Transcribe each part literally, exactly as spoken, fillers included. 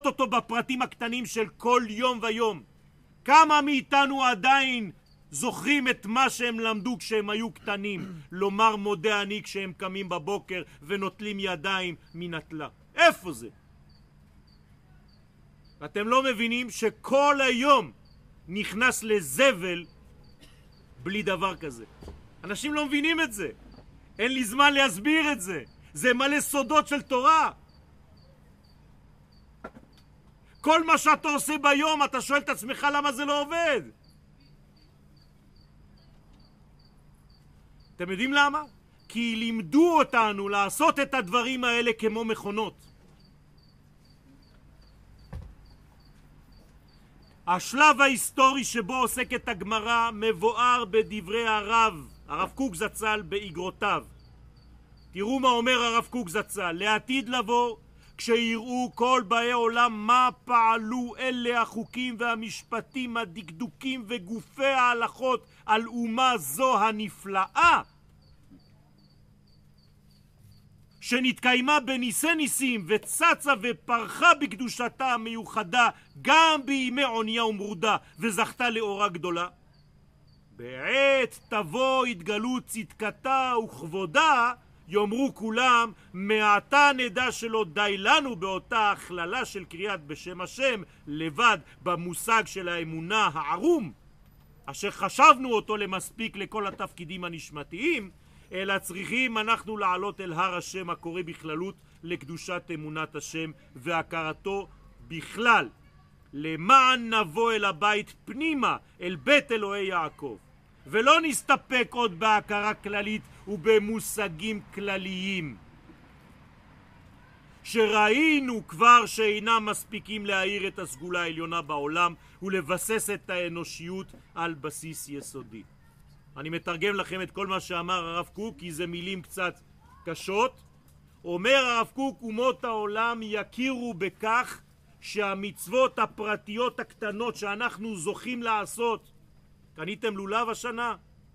אותו בפרטים הקטנים של כל יום ויום. כמה מאיתנו עדיין זוכרים את מה שהם למדו כשהם היו קטנים? לומר מודה אני כשהם קמים בבוקר ונוטלים ידיים מנטלה. איפה זה? אתם לא מבינים שכל היום נכנס לזבל בלי דבר כזה. אנשים לא מבינים את זה. אין לי זמן להסביר את זה. זה מלא סודות של תורה. כל מה שאתה עושה ביום, אתה שואל את עצמך למה זה לא עובד. אתם יודעים למה? כי לימדו אותנו לעשות את הדברים האלה כמו מכונות. השלב ההיסטורי שבו עוסקת הגמרא מבואר בדברי הרב, הרב קוק זצ"ל באגרותיו. תראו מה אומר הרב קוק זצ"ל: לעתיד לבוא, כשיראו כל באי עולם מה פעלו אלה החוקים והמשפטים הדקדוקים וגופי ההלכות על אומה זו הנפלאה, שנתקיימה בניסי ניסים וצצה ופרחה בקדושתה המיוחדה גם בימי עוניה ומרודה וזכתה לאורה גדולה, בעת תבוא התגלות צדקתה וכבודה, יאמרו כולם מעתה נדע שלא די לנו באותה הכללה של קריאת בשם השם לבד במושג של האמונה הערום אשר חשבנו אותו למספיק לכל התפקידים הנשמתיים, אלא צריכים אנחנו לעלות אל הר השם הקורא בכללות לקדושת אמונת השם והכרתו בכלל, למען נבוא אל הבית פנימה, אל בית אלוהי יעקב, ולא נסתפק עוד בהכרה כללית ובמושגים כלליים שראינו כבר שאינם מספיקים להאיר את הסגולה העליונה בעולם ולבסס את האנושיות על בסיס יסודי. אני מתרגם לכם את כל מה שאמר הרב קוק, כי זה מילים קצת קשות. אומר הרב קוק, אומות העולם יכירו בכך שהמצוות הפרטיות הקטנות שאנחנו זוכים לעשות, קניתם לולב השנה?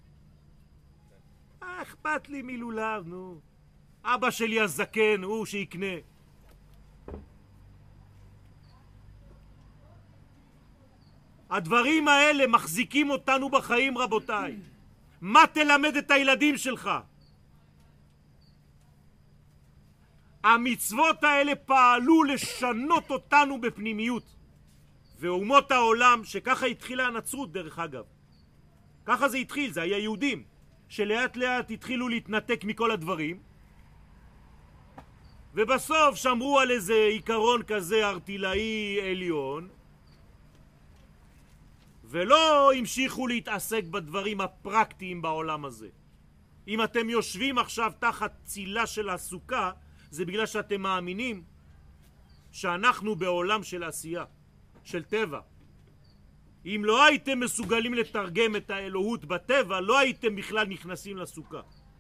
אה, אכפת לי מלולב, נו. אבא שלי הזקן, הוא שיקנה. הדברים האלה מחזיקים אותנו בחיים, רבותיי. מה תלמד את הילדים שלך? המצוות האלה פעלו לשנות אותנו בפנימיות. ואומות העולם, שככה התחילה הנצרות דרך אגב, ככה זה התחיל, זה היה יהודים שלאט לאט התחילו להתנתק מכל הדברים, ובסוף שמרו על איזה עיקרון כזה ארטילאי עליון, ולא המשיכו להתעסק בדברים הפרקטיים בעולם הזה. אם אתם יושבים עכשיו תחת צילה של הסוכה, זה בגלל שאתם מאמינים שאנחנו בעולם של עשייה, של טבע. אם לא הייתם מסוגלים לתרגם את האלוהות בטבע, לא הייתם בכלל נכנסים לסוכה.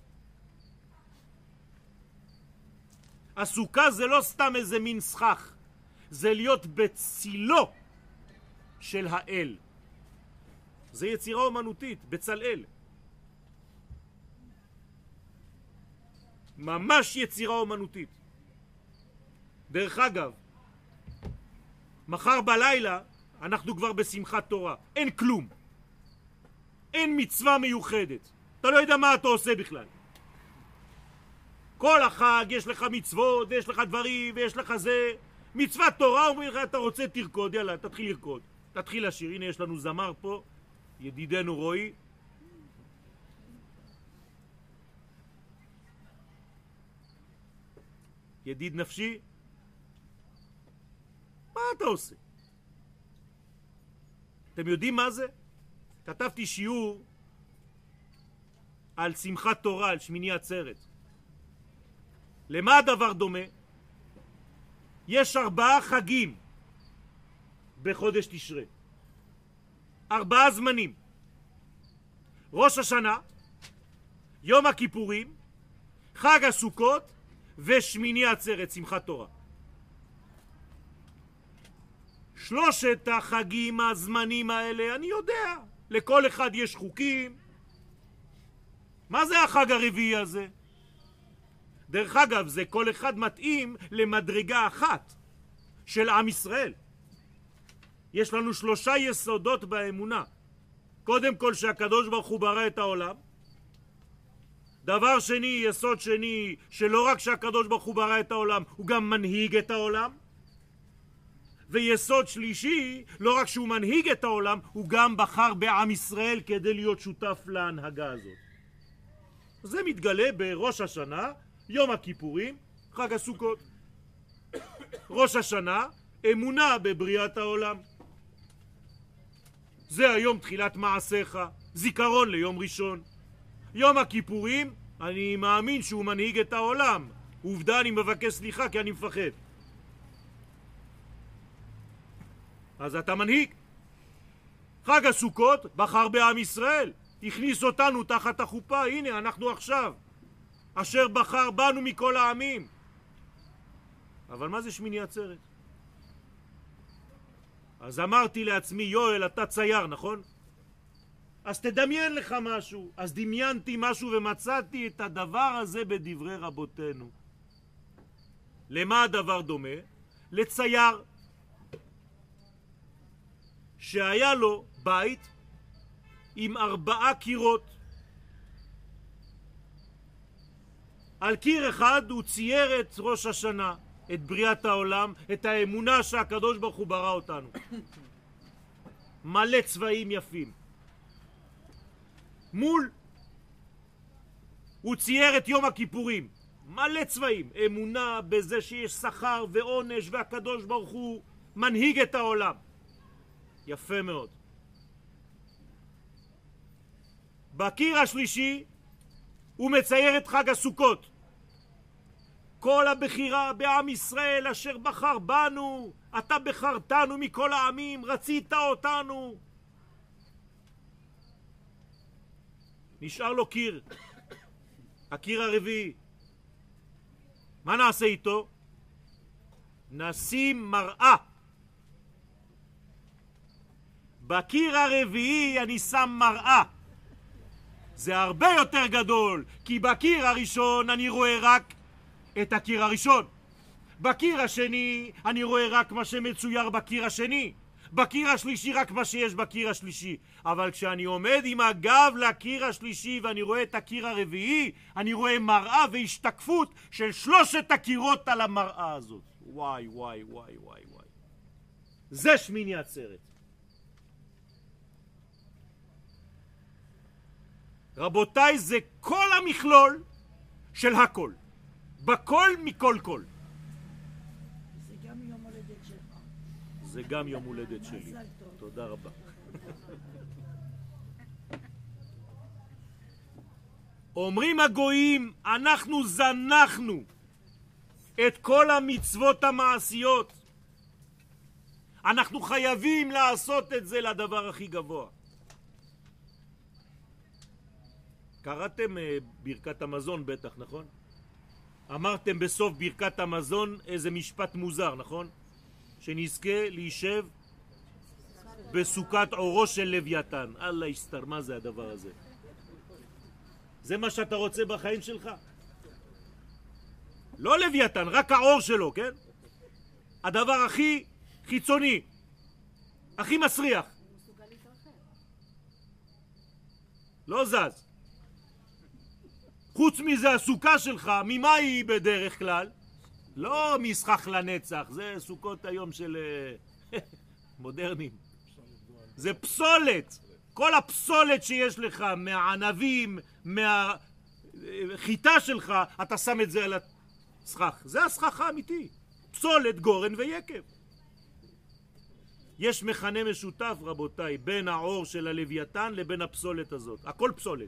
הסוכה זה לא סתם איזה מין סכך, זה להיות בצילו של האל. זה יצירה אומנותית, בצלאל. ממש יצירה אומנותית. דרך אגב, מחר בלילה אנחנו כבר בשמחת תורה. אין כלום. אין מצווה מיוחדת. אתה לא יודע מה אתה עושה בכלל. כל החג יש לך מצוות, ויש לך דברים, ויש לך זה. מצוות תורה, אומרים לך, אתה רוצה תרקוד, יאללה, תתחיל לרקוד. תתחיל לשיר. הנה יש לנו זמר פה, ידידנו רועי. ידיד נפשי. מה אתה עושה? אתם יודעים מה זה? כתבתי שיעור על שמחת תורה, על שמיני עצרת. למה הדבר דומה? יש ארבעה חגים בחודש תשרי. ארבעה זמנים. ראש השנה, יום הכיפורים, חג הסוכות ושמיני עצרת, שמחת תורה. שלושת החגים הזמנים האלה, אני יודע, לכל אחד יש חוקים. מה זה החג הרביעי הזה? דרך אגב, זה כל אחד מתאים למדרגה אחת. של עם ישראל. יש לנו שלושה יסודות באמונה. קודם כל שהקדוש ברוך הוא ברא את העולם. דבר שני, יסוד שני, שלא רק שהקדוש ברוך הוא ברא את העולם, הוא גם מנהיג את העולם. ויסוד שלישי, לא רק שהוא מנהיג את העולם, הוא גם בחר בעם ישראל כדי להיות שותף להנהגה הזאת. זה מתגלה בראש השנה, יום הכיפורים, חג הסוכות. ראש השנה, אמונה בבריאת העולם. זה היום תחילת מעשיך, זיכרון ליום ראשון. יום הכיפורים, אני מאמין שהוא מנהיג את העולם. עובדה, אני מבקש סליחה כי אני מפחד. אז אתה מנהיג. חג הסוכות בחר בעם ישראל, הכניס אותנו תחת החופה. הנה אנחנו עכשיו, אשר בחר בנו מכל העמים. אבל מה זה שמיני עצרת? אז אמרתי לעצמי, יואל, אתה צייר, נכון? אז תדמיין לך משהו. אז דמיינתי משהו ומצאתי את הדבר הזה בדברי רבותינו. למה הדבר דומה? לצייר שהיה לו בית עם ארבעה קירות. על קיר אחד הוא צייר את ראש השנה, את בריאת העולם, את האמונה שהקדוש ברוך הוא ברא אותנו. מלא צבעים יפים. מול הוא צייר את יום הכיפורים, מלא צבעים, אמונה בזה שיש שכר ועונש והקדוש ברוך הוא מנהיג את העולם. יפה מאוד. בקיר השלישי הוא מצייר את חג הסוכות. כל הבחירה בעם ישראל אשר בחר בנו, אתה בחרתנו מכל העמים, רצית אותנו. נשאר לו קיר, הקיר הרביעי. מה נעשה איתו? נשים מראה. בקיר הרביעי אני שם מראה. זה הרבה יותר גדול, כי בקיר הראשון אני רואה רק את הקיר הראשון. בקיר השני אני רואה רק מה שמצויר בקיר השני. בקיר השלישי רק מה שיש בקיר השלישי. אבל כשאני עומד עם הגב לקיר השלישי ואני רואה את הקיר הרביעי, אני רואה מראה והשתקפות של שלושת הקירות על המראה הזאת. וואי וואי וואי וואי וואי. זה שמיני עצרת. רבותיי, זה כל המכלול של הכל. בכל מכל כל. זה גם יום הולדת שלך. זה גם יום הולדת שלי. תודה רבה. אומרים הגויים, אנחנו זנחנו את כל המצוות המעשיות. אנחנו חייבים לעשות את זה לדבר הכי גבוה. קראתם ברכת המזון בטח, נכון? אמרתם בסוף ברכת המזון איזה משפט מוזר, נכון? שנזכה להישב בסוכת אורו של לוויתן. אללה יסתר, מה זה הדבר הזה? זה מה שאתה רוצה בחיים שלך? לא לוויתן, רק האור שלו, כן? הדבר הכי חיצוני, הכי מסריח. לא זז. חוץ מזה הסוכה שלך, ממה היא בדרך כלל? לא משחק לנצח, זה סוכות היום של מודרנים. זה פסולת. כל הפסולת שיש לך מהענבים, מהחיטה שלך, אתה שם את זה על הסכך. זה הסכך האמיתי. פסולת, גורן ויקב. יש מכנה משותף, רבותיי, בין האור של הלוויתן לבין הפסולת הזאת. הכל פסולת.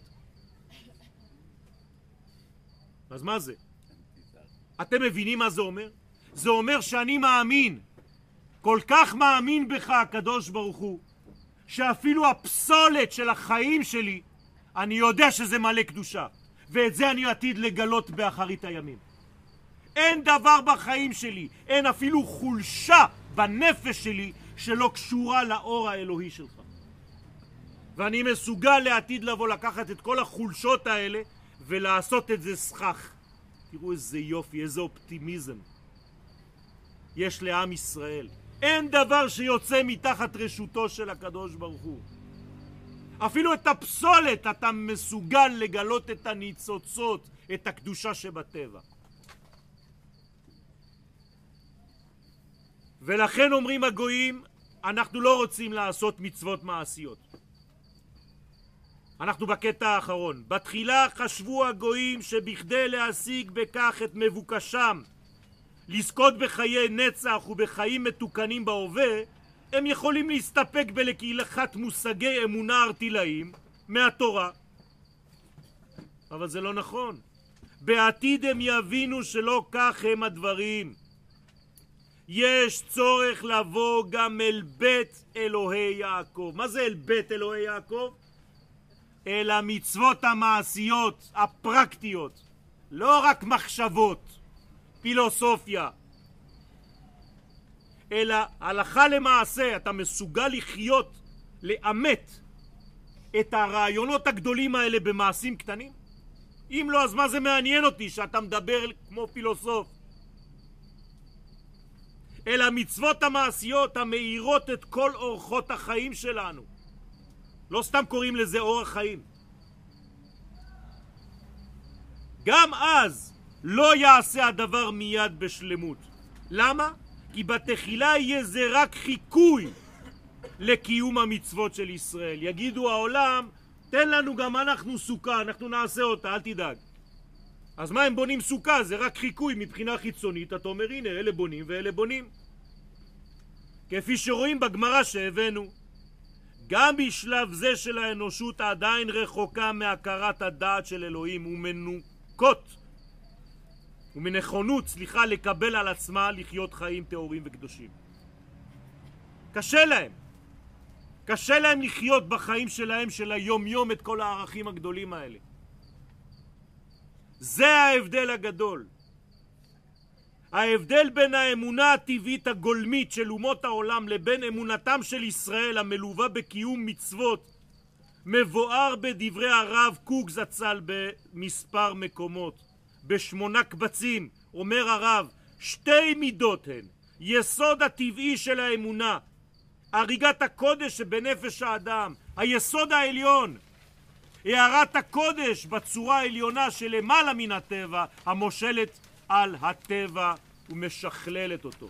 אז מה זה? אתם מבינים מה זה אומר? זה אומר שאני מאמין, כל כך מאמין בך הקדוש ברוך הוא, שאפילו הפסולת של החיים שלי, אני יודע שזה מלא קדושה, ואת זה אני עתיד לגלות באחרית הימים. אין דבר בחיים שלי, אין אפילו חולשה בנפש שלי שלא קשורה לאור האלוהי שלך. ואני מסוגל לעתיד לבוא לקחת את כל החולשות האלה ולעשות את זה סכך. תראו איזה יופי, איזה אופטימיזם. יש לעם ישראל. אין דבר שיוצא מתחת רשותו של הקדוש ברוך הוא. אפילו את הפסולת אתה מסוגל לגלות את הניצוצות, את הקדושה שבטבע. ולכן אומרים הגויים, אנחנו לא רוצים לעשות מצוות מעשיות. אנחנו בקטע האחרון. בתחילה חשבו הגויים שבכדי להשיג בכך את מבוקשם, לזכות בחיי נצח ובחיים מתוקנים בהווה, הם יכולים להסתפק בלקילחת מושגי אמונה ארטילאיים מהתורה. אבל זה לא נכון. בעתיד הם יבינו שלא כך הם הדברים. יש צורך לבוא גם אל בית אלוהי יעקב. מה זה אל בית אלוהי יעקב? אל המצוות המעשיות, הפרקטיות. לא רק מחשבות, פילוסופיה. אלא הלכה למעשה, אתה מסוגל לחיות, לאמת את הרעיונות הגדולים האלה במעשים קטנים? אם לא, אז מה זה מעניין אותי שאתה מדבר כמו פילוסוף? אלא המצוות המעשיות המאירות את כל אורחות החיים שלנו. לא סתם קוראים לזה אורח חיים. גם אז לא יעשה הדבר מיד בשלמות. למה? כי בתחילה יהיה זה רק חיקוי לקיום המצוות של ישראל. יגידו העולם, תן לנו גם אנחנו סוכה, אנחנו נעשה אותה, אל תדאג. אז מה הם בונים סוכה? זה רק חיקוי מבחינה חיצונית. אתה אומר, הנה, אלה בונים ואלה בונים. כפי שרואים בגמרא שהבאנו. גם בשלב זה של האנושות עדיין רחוקה מהכרת הדעת של אלוהים ומנוקות ומנכונות, סליחה, לקבל על עצמה לחיות חיים טהורים וקדושים. קשה להם. קשה להם לחיות בחיים שלהם של היום יום את כל הערכים הגדולים האלה. זה ההבדל הגדול. ההבדל בין האמונה הטבעית הגולמית של אומות העולם לבין אמונתם של ישראל המלווה בקיום מצוות מבואר בדברי הרב קוק זצ"ל במספר מקומות. בשמונה קבצים אומר הרב, שתי מידות הן יסוד הטבעי של האמונה, הריגת הקודש שבנפש האדם, היסוד העליון, הערת הקודש בצורה העליונה שלמעלה מן הטבע, המושלת על הטבע ומשכללת אותו.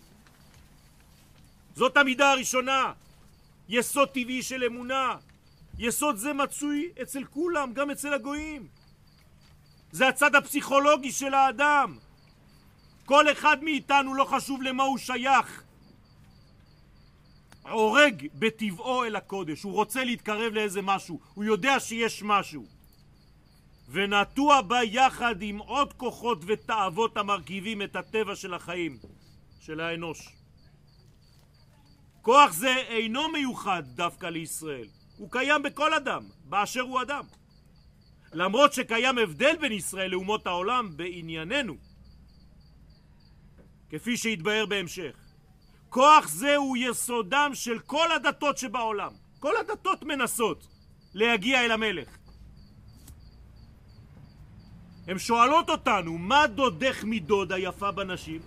זאת המידה הראשונה, יסוד טבעי של אמונה. יסוד זה מצוי אצל כולם, גם אצל הגויים. זה הצד הפסיכולוגי של האדם. כל אחד מאיתנו, לא חשוב למה הוא שייך, עורג בטבעו אל הקודש. הוא רוצה להתקרב לאיזה משהו, הוא יודע שיש משהו, ונטוע בה יחד עם עוד כוחות ותאוות המרכיבים את הטבע של החיים של האנוש. כוח זה אינו מיוחד דווקא לישראל, הוא קיים בכל אדם באשר הוא אדם, למרות שקיים הבדל בין ישראל לאומות העולם בענייננו, כפי שהתבהר בהמשך. כוח זה הוא יסודם של כל הדתות שבעולם. כל הדתות מנסות להגיע אל המלך. הן שואלות אותנו, מה דודך מדוד היפה בנשים?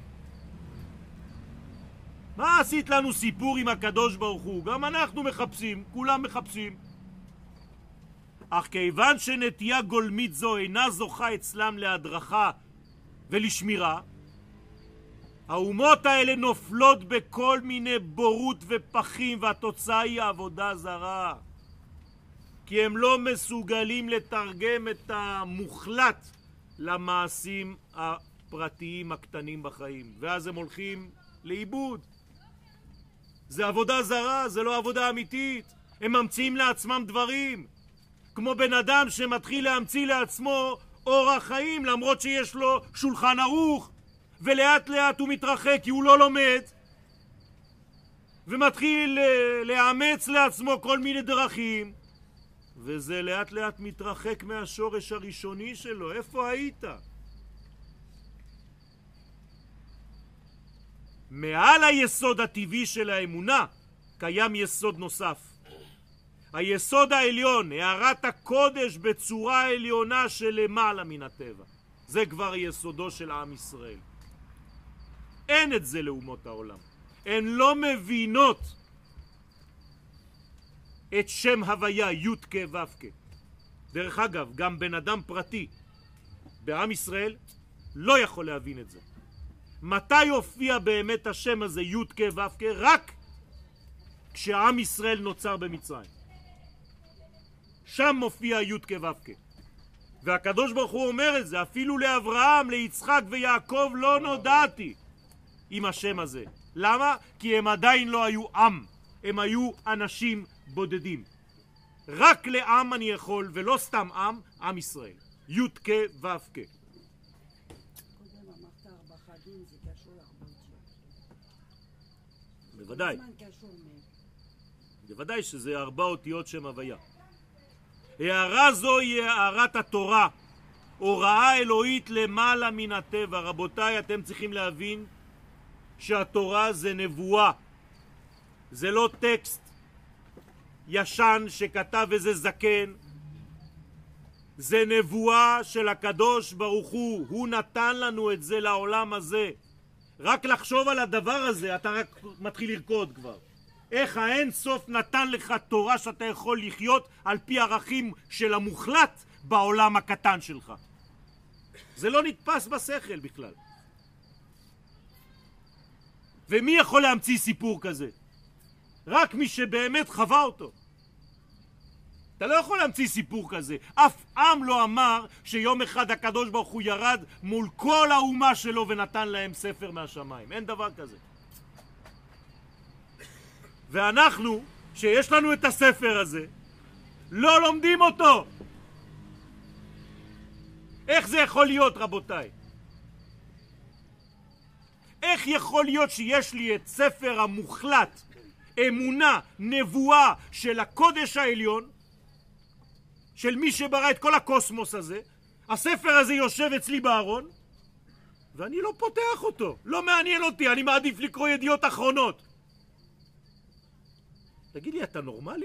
מה עשית לנו סיפור עם הקדוש ברוך הוא? גם אנחנו מחפשים, כולם מחפשים. אך כיוון שנטייה גולמית זו אינה זוכה אצלם להדרכה ולשמירה, האומות האלה נופלות בכל מיני בורות ופחים, והתוצאה היא עבודה זרה. כי הם לא מסוגלים לתרגם את המוחלט למעשים הפרטיים הקטנים בחיים, ואז הם הולכים לאיבוד. זה עבודה זרה, זה לא עבודה אמיתית. הם ממציאים לעצמם דברים, כמו בן אדם שמתחיל להמציא לעצמו אורח חיים למרות שיש לו שולחן ערוך, ולאט לאט הוא מתרחק כי הוא לא לומד, ומתחיל לאמץ לעצמו כל מיני דרכים, וזה לאט לאט מתרחק מהשורש הראשוני שלו. איפה היית? מעל היסוד הטבעי של האמונה קיים יסוד נוסף, היסוד העליון, הערת הקודש בצורה העליונה שלמעלה מן הטבע. זה כבר יסודו של עם ישראל. אין את זה לאומות העולם. הן לא מבינות את שם הוויה י' כ' ו' כ'. דרך אגב, גם בן אדם פרטי בעם ישראל לא יכול להבין את זה. מתי הופיע באמת השם הזה י' כ' ו' כ'? רק כשעם ישראל נוצר במצרים. שם מופיע י' כ' ו' כ'. והקדוש ברוך הוא אומר את זה, אפילו לאברהם, ליצחק ויעקב לא נודעתי עם השם הזה. למה? כי הם עדיין לא היו עם, הם היו אנשים בודדים. רק לעם אני יכול, ולא סתם עם, עם ישראל. י' כ' ו' כ'. קודם אמרת ארבע חגים, זה קשור לארבע אותיות. בוודאי. זמן קשור מהם. בוודאי שזה ארבע אותיות שם הוויה. הערה זו היא הערת התורה, הוראה אלוהית למעלה מן הטבע. רבותיי, אתם צריכים להבין שהתורה זה נבואה, זה לא טקסט ישן שכתב איזה זקן, זה נבואה של הקדוש ברוך הוא, הוא נתן לנו את זה לעולם הזה. רק לחשוב על הדבר הזה אתה רק מתחיל לרקוד כבר. איך האין סוף נתן לך תורה שאתה יכול לחיות על פי ערכים של המוחלט בעולם הקטן שלך. זה לא נתפס בשכל בכלל. ומי יכול להמציא סיפור כזה? רק מי שבאמת חווה אותו. אתה לא יכול להמציא סיפור כזה. אף עם לא אמר שיום אחד הקדוש ברוך הוא ירד מול כל האומה שלו ונתן להם ספר מהשמיים. אין דבר כזה. ואנחנו, שיש לנו את הספר הזה, לא לומדים אותו. איך זה יכול להיות, רבותיי? איך יכול להיות שיש לי את ספר המוחלט, אמונה, נבואה של הקודש העליון, של מי שברא את כל הקוסמוס הזה, הספר הזה יושב אצלי בארון, ואני לא פותח אותו. לא מעניין אותי, אני מעדיף לקרוא ידיעות אחרונות. תגיד לי, אתה נורמלי?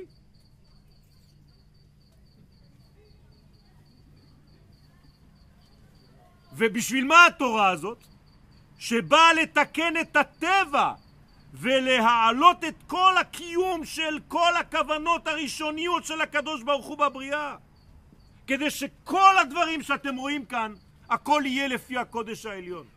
ובשביל מה התורה הזאת? שבאה לתקן את הטבע ולהעלות את כל הקיום של כל הכוונות הראשוניות של הקדוש ברוך הוא בבריאה, כדי שכל הדברים שאתם רואים כאן הכל יהיה לפי הקודש העליון.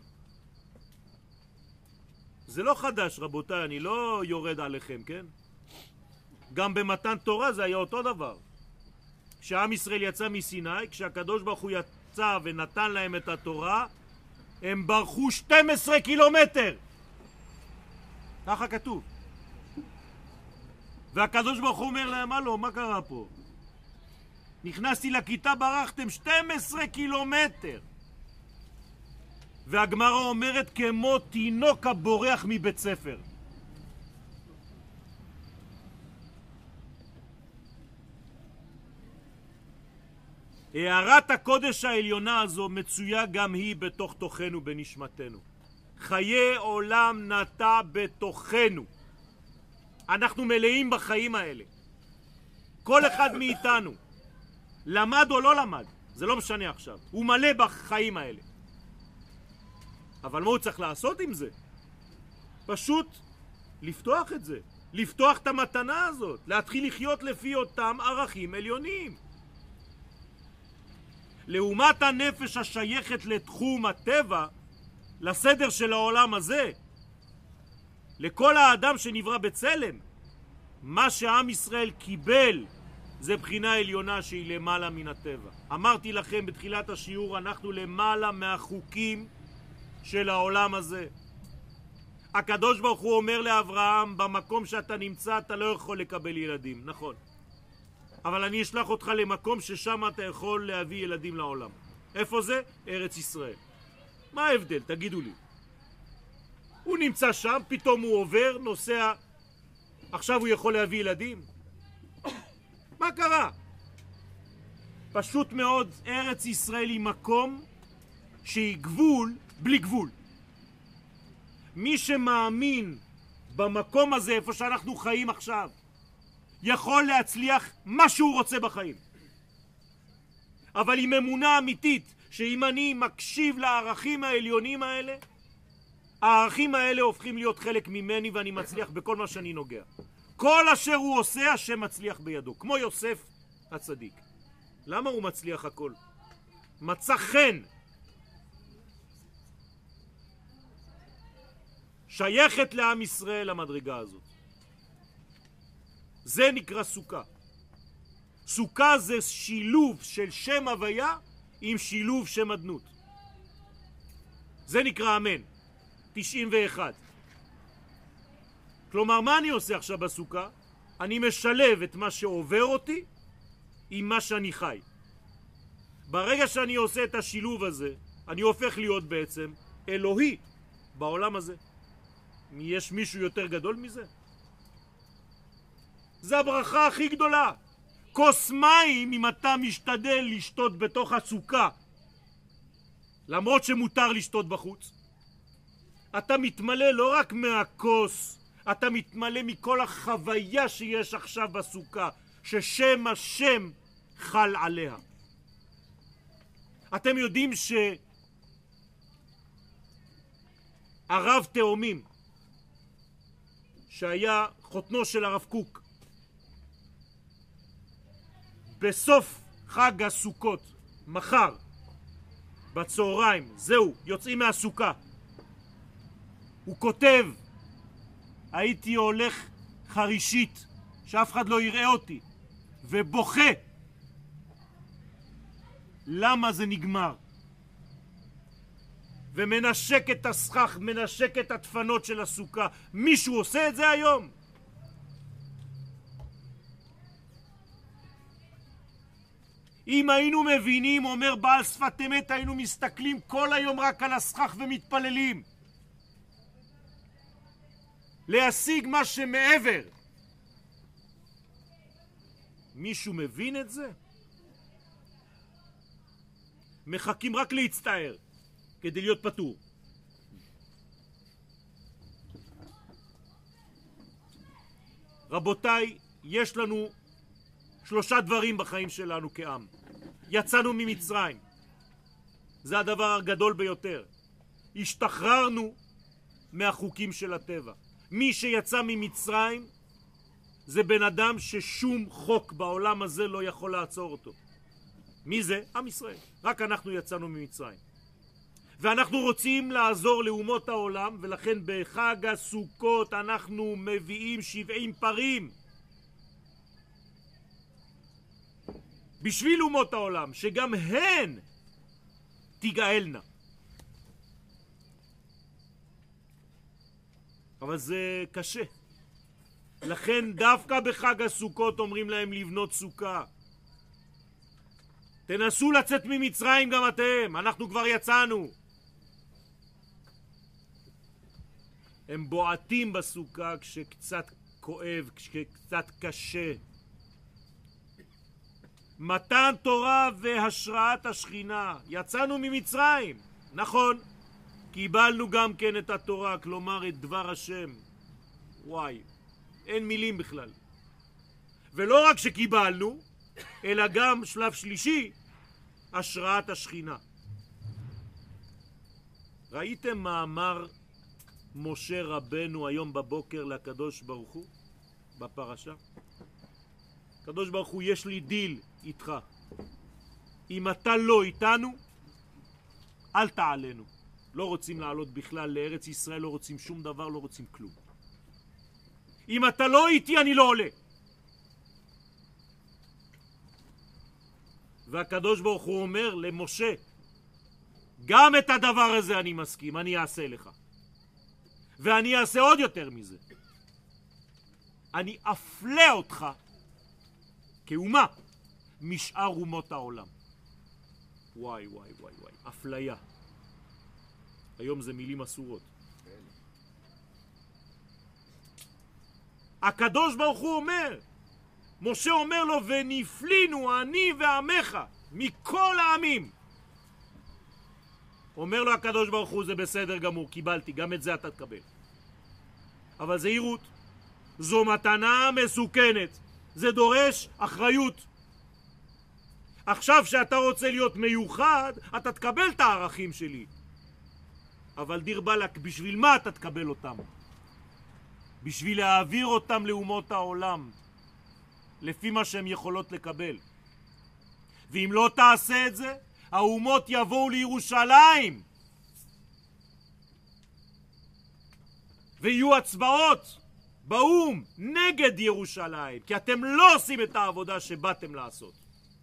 זה לא חדש, רבותיי, אני לא יורד עליכם, כן? גם במתן תורה זה היה אותו דבר. כשעם ישראל יצא מסיני, כשהקדוש ברוך הוא יצא ונתן להם את התורה, הם ברחו שנים עשר קילומטר. ככה כתוב. והקדוש ברוך הוא אומר להם, הלו, מה קרה פה? נכנסתי לכיתה, ברחתם שנים עשר קילומטר. והגמרא אומרת כמו תינוק הבורח מבית ספר. הערת הקודש העליונה הזו מצויה גם היא בתוך תוכנו, בנשמתנו. חיי עולם נטע בתוכנו. אנחנו מלאים בחיים האלה. כל אחד מאיתנו, למד או לא למד, זה לא משנה עכשיו, הוא מלא בחיים האלה. אבל מה הוא צריך לעשות עם זה? פשוט לפתוח את זה, לפתוח את המתנה הזאת, להתחיל לחיות לפי אותם ערכים עליוניים. לעומת הנפש השייכת לתחום הטבע, לסדר של העולם הזה, לכל האדם שנברא בצלם, מה שעם ישראל קיבל זה בחינה עליונה שהיא למעלה מן הטבע. אמרתי לכם בתחילת השיעור, אנחנו למעלה מהחוקים של העולם הזה. הקדוש ברוך הוא אומר לאברהם, במקום שאתה נמצא אתה לא יכול לקבל ילדים, נכון. אבל אני אשלח אותך למקום ששם אתה יכול להביא ילדים לעולם. איפה זה? ארץ ישראל. מה ההבדל? תגידו לי. הוא נמצא שם, פתאום הוא עובר, נוסע, עכשיו הוא יכול להביא ילדים? מה קרה? פשוט מאוד, ארץ ישראל היא מקום שהיא גבול בלי גבול. מי שמאמין במקום הזה, איפה שאנחנו חיים עכשיו, יכול להצליח מה שהוא רוצה בחיים. אבל עם אמונה אמיתית, שאם אני מקשיב לערכים העליונים האלה, הערכים האלה הופכים להיות חלק ממני ואני מצליח בכל מה שאני נוגע. כל אשר הוא עושה, השם מצליח בידו. כמו יוסף הצדיק. למה הוא מצליח הכל? מצא חן. שייכת לעם ישראל המדרגה הזאת. זה נקרא סוכה. סוכה זה שילוב של שם הוויה עם שילוב שם אדנות. זה נקרא אמן. תשעים ואחת. כלומר, מה אני עושה עכשיו בסוכה? אני משלב את מה שעובר אותי עם מה שאני חי. ברגע שאני עושה את השילוב הזה, אני הופך להיות בעצם אלוהי בעולם הזה. יש מישהו יותר גדול מזה? זה הברכה הכי גדולה. כוס מים, אם אתה משתדל לשתות בתוך הסוכה, למרות שמותר לשתות בחוץ, אתה מתמלא לא רק מהכוס, אתה מתמלא מכל החוויה שיש עכשיו בסוכה, ששם השם חל עליה. אתם יודעים שהרב תאומים, שהיה חותנו של הרב קוק, בסוף חג הסוכות, מחר, בצהריים, זהו, יוצאים מהסוכה. הוא כותב, הייתי הולך חרישית, שאף אחד לא יראה אותי, ובוכה. למה זה נגמר? ומנשק את הסכך, מנשק את הדפנות של הסוכה. מישהו עושה את זה היום? אם היינו מבינים, אומר בעל שפת אמת, היינו מסתכלים כל היום רק על הסכך ומתפללים. להשיג מה שמעבר. מישהו מבין את זה? מחכים רק להצטער כדי להיות פטור. רבותיי, יש לנו שלושה דברים בחיים שלנו כעם. יצאנו ממצרים. זה הדבר הגדול ביותר. השתחררנו מהחוקים של הטבע. מי שיצא ממצרים זה בן אדם ששום חוק בעולם הזה לא יכול לעצור אותו. מי זה? עם ישראל. רק אנחנו יצאנו ממצרים. ואנחנו רוצים לעזור לאומות העולם, ולכן בחג הסוכות אנחנו מביאים שבעים פרים. בשביל אומות העולם, שגם הן תגאלנה. אבל זה קשה. לכן דווקא בחג הסוכות אומרים להם לבנות סוכה. תנסו לצאת ממצרים גם אתם, אנחנו כבר יצאנו. הם בועטים בסוכה כשקצת כואב, כשקצת קשה. מתן תורה והשראת השכינה. יצאנו ממצרים, נכון. קיבלנו גם כן את התורה, כלומר את דבר השם. וואי, אין מילים בכלל. ולא רק שקיבלנו, אלא גם שלב שלישי, השראת השכינה. ראיתם מה אמר משה רבנו היום בבוקר לקדוש ברוך הוא בפרשה? קדוש ברוך הוא, יש לי דיל איתך. אם אתה לא איתנו, אל תעלנו. לא רוצים לעלות בכלל לארץ ישראל, לא רוצים שום דבר, לא רוצים כלום. אם אתה לא איתי, אני לא עולה. והקדוש ברוך הוא אומר למשה, גם את הדבר הזה אני מסכים, אני אעשה לך. ואני אעשה עוד יותר מזה. אני אפלה אותך כאומה משאר אומות העולם. וואי וואי וואי וואי, אפליה. היום זה מילים אסורות. הקדוש ברוך הוא אומר, משה אומר לו, ונפלינו אני ועמך מכל העמים. אומר לו הקדוש ברוך הוא, זה בסדר גמור, קיבלתי, גם את זה אתה תקבל. אבל זה עירות, זו מתנה מסוכנת, זה דורש אחריות. עכשיו שאתה רוצה להיות מיוחד, אתה תקבל את הערכים שלי. אבל דיר בלק, בשביל מה אתה תקבל אותם? בשביל להעביר אותם לאומות העולם, לפי מה שהן יכולות לקבל. ואם לא תעשה את זה, האומות יבואו לירושלים. ויהיו הצבעות באום נגד ירושלים, כי אתם לא עושים את העבודה שבאתם לעשות.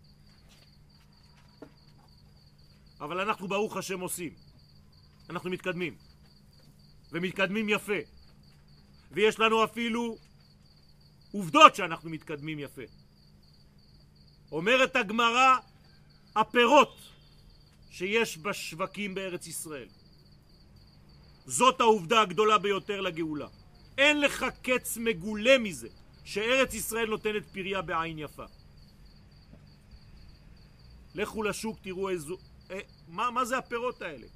אבל אנחנו ברוך השם עושים. אנחנו מתקדמים. ומתקדמים יפה. ויש לנו אפילו עובדות שאנחנו מתקדמים יפה. אומרת הגמרא, הפירות שיש בשווקים בארץ ישראל. זאת העובדה הגדולה ביותר לגאולה. אין לך קץ מגולה מזה שארץ ישראל נותנת פריה בעין יפה. לכו לשוק, תראו איזו... אה, מה, מה זה הפירות האלה?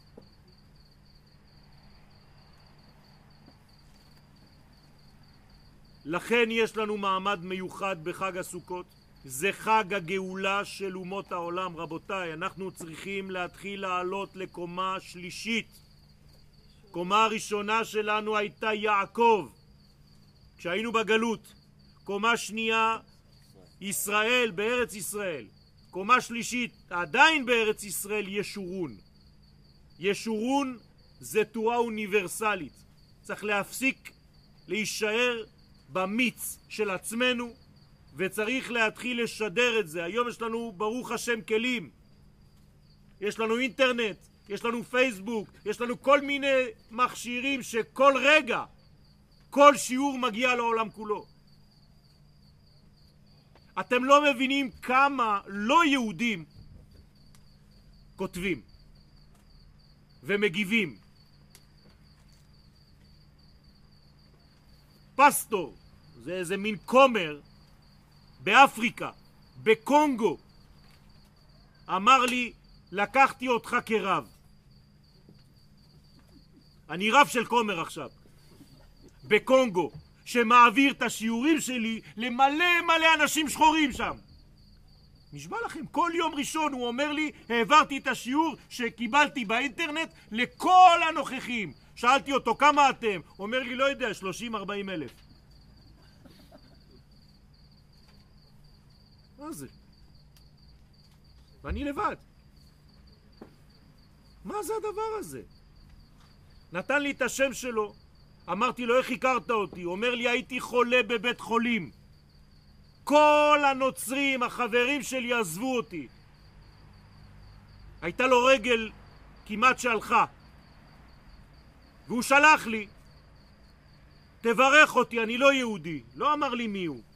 לכן יש לנו מעמד מיוחד בחג הסוכות. זה חג הגאולה של אומות העולם. רבותיי, אנחנו צריכים להתחיל לעלות לקומה שלישית. קומה הראשונה שלנו הייתה יעקב, כשהיינו בגלות. קומה שנייה, ישראל, בארץ ישראל. קומה שלישית, עדיין בארץ ישראל, ישורון. ישורון זה תורה אוניברסלית. צריך להפסיק להישאר במיץ של עצמנו, וצריך להתחיל לשדר את זה. היום יש לנו ברוך השם כלים. יש לנו אינטרנט, יש לנו פייסבוק, יש לנו כל מיני מכשירים שכל רגע, כל שיעור מגיע לעולם כולו. אתם לא מבינים כמה לא יהודים כותבים ומגיבים. פסטור, זה איזה מין כומר באפריקה, בקונגו, אמר לי, לקחתי אותך כרב. אני רב של כומר עכשיו, בקונגו, שמעביר את השיעורים שלי למלא מלא אנשים שחורים שם. נשבע לכם, כל יום ראשון הוא אומר לי, העברתי את השיעור שקיבלתי באינטרנט לכל הנוכחים. שאלתי אותו, כמה אתם? אומר לי, לא יודע, שלושים ארבעים אלף. מה זה? ואני לבד. מה זה הדבר הזה? נתן לי את השם שלו, אמרתי לו, איך הכרת אותי? אומר לי, הייתי חולה בבית חולים. כל הנוצרים, החברים שלי, עזבו אותי. הייתה לו רגל כמעט שהלכה. והוא שלח לי, תברך אותי, אני לא יהודי. לא אמר לי מי הוא.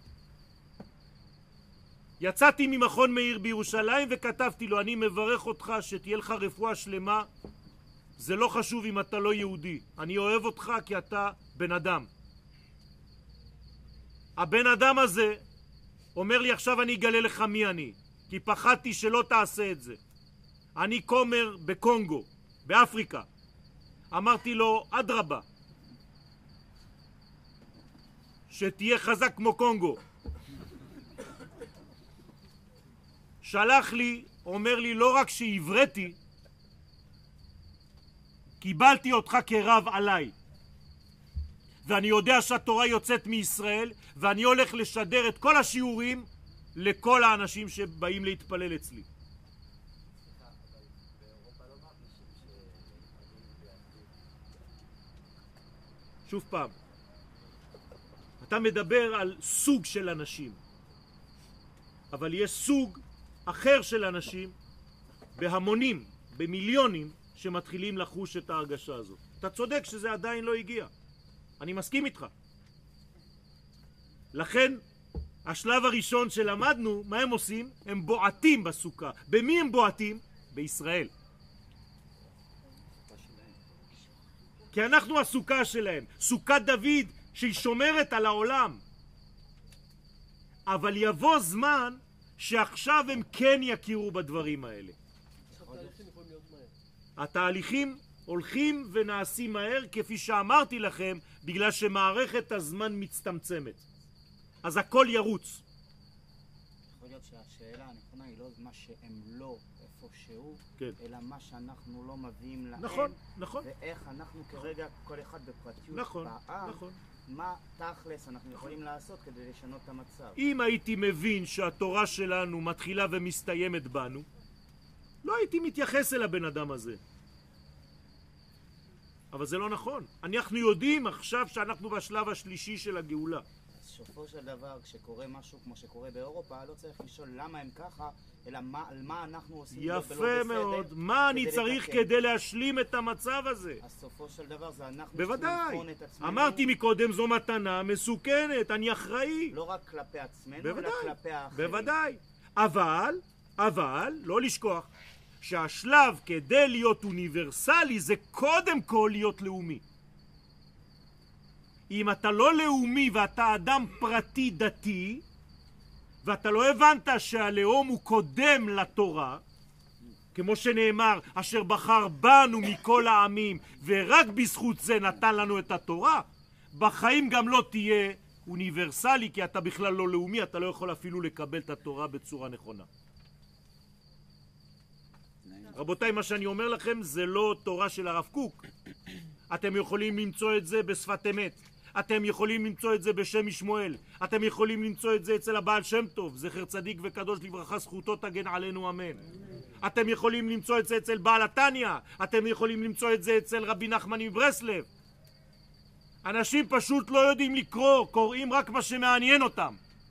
יצאתי ממכון מאיר בירושלים וכתבתי לו, אני מברך אותך שתהיה לך רפואה שלמה. זה לא חשוב אם אתה לא יהודי. אני אוהב אותך כי אתה בן אדם. הבן אדם הזה אומר לי, עכשיו אני אגלה לך מי אני, כי פחדתי שלא תעשה את זה. אני כומר בקונגו, באפריקה. אמרתי לו, אדרבה, שתהיה חזק כמו קונגו. שלח לי, אומר לי, לא רק שעברתי, קיבלתי אותך כרב עליי. ואני יודע שהתורה יוצאת מישראל, ואני הולך לשדר את כל השיעורים לכל האנשים שבאים להתפלל אצלי. שוב פעם, אתה מדבר על סוג של אנשים, אבל יש סוג אחר של אנשים בהמונים, במיליונים, שמתחילים לחוש את ההרגשה הזאת. אתה צודק שזה עדיין לא הגיע. אני מסכים איתך. לכן, השלב הראשון שלמדנו, מה הם עושים? הם בועטים בסוכה. במי הם בועטים? בישראל. כי אנחנו הסוכה שלהם. סוכת דוד שהיא שומרת על העולם. אבל יבוא זמן שעכשיו הם כן יכירו בדברים האלה. התהליכים הולכים ונעשים מהר, כפי שאמרתי לכם, בגלל שמערכת הזמן מצטמצמת. אז הכל ירוץ. יכול להיות שהשאלה הנכונה היא לא מה שהם לא איפשהו, כן. אלא מה שאנחנו לא מביאים להם. נכון, נכון. ואיך אנחנו כרגע, כל אחד בפרטיות, נכון, בעם, נכון. מה תכלס אנחנו יכולים לעשות כדי לשנות את המצב. אם הייתי מבין שהתורה שלנו מתחילה ומסתיימת בנו, לא הייתי מתייחס אל הבן אדם הזה. אבל זה לא נכון. אנחנו יודעים עכשיו שאנחנו בשלב השלישי של הגאולה. בסופו של דבר, כשקורה משהו כמו שקורה באירופה, לא צריך לשאול למה הם ככה, אלא מה, על מה אנחנו עושים לא יפה בסדר, מאוד. מה אני צריך לתקן. כדי להשלים את המצב הזה? אז בסופו של דבר זה אנחנו בוודאי. לבחון את עצמנו. אמרתי מקודם, זו מתנה מסוכנת, אני אחראי. לא רק כלפי עצמנו, בוודאי, אלא כלפי האחרים. בוודאי. אבל, אבל, לא לשכוח, שהשלב כדי להיות אוניברסלי זה קודם כל להיות לאומי. אם אתה לא לאומי ואתה אדם פרטי דתי, ואתה לא הבנת שהלאום הוא קודם לתורה, כמו שנאמר, אשר בחר בנו מכל העמים, ורק בזכות זה נתן לנו את התורה, בחיים גם לא תהיה אוניברסלי, כי אתה בכלל לא לאומי, אתה לא יכול אפילו לקבל את התורה בצורה נכונה. רבותיי, מה שאני אומר לכם זה לא תורה של הרב קוק. אתם יכולים למצוא את זה בשפת אמת. אתם יכולים למצוא את זה בשם משמואל. אתם יכולים למצוא את זה אצל הבעל שם טוב, זכר צדיק וקדוש לברכה, זכותו תגן עלינו, אמן. אתם יכולים למצוא את זה אצל בעל התניא. אתם יכולים למצוא את זה אצל רבי נחמן מברסלב. אנשים פשוט לא יודעים לקרוא, קוראים רק מה שמעניין אותם.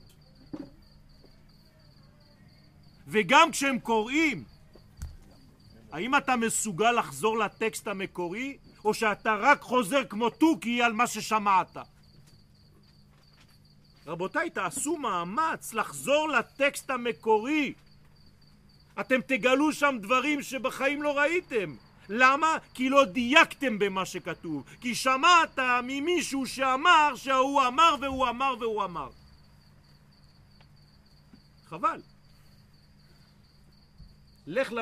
וגם כשהם קוראים, האם אתה מסוגל לחזור לטקסט המקורי, או שאתה רק חוזר כמו תוכי על מה ששמעת? רבותיי, תעשו מאמץ לחזור לטקסט המקורי. אתם תגלו שם דברים שבחיים לא ראיתם. למה? כי לא דייקתם במה שכתוב. כי שמעת ממישהו שאמר שהוא אמר והוא אמר והוא אמר. חבל. לך